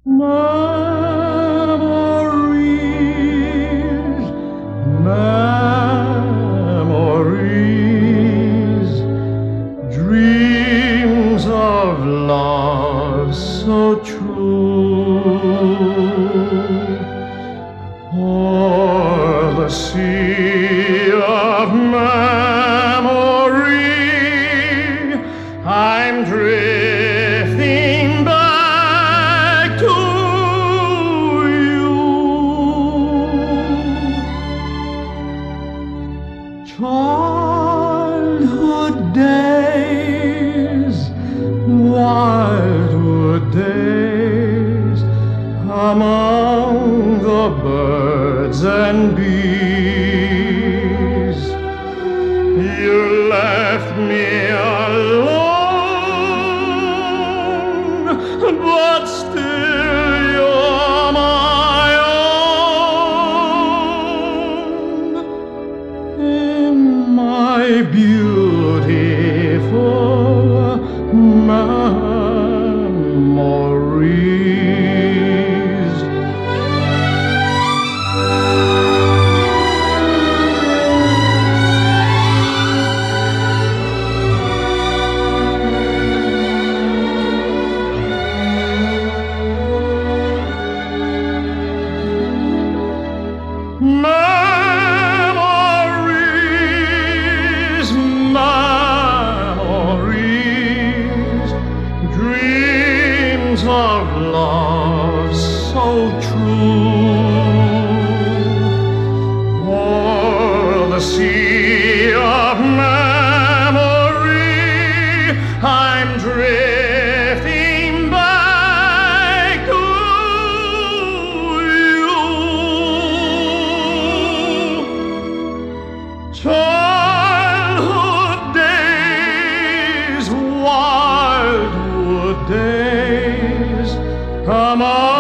Memories, memories, dreams of love so true. O'er the sea of memory, I'm drifting back to you. Childhood days, wildwood days, among the birds and bees. You left me alone, but still you're my own. In my beautiful memories. Memories, memories, dreams of love so true. O'er the sea of memory, I'm drifting back to you. Childhood days, wildwood days, come on.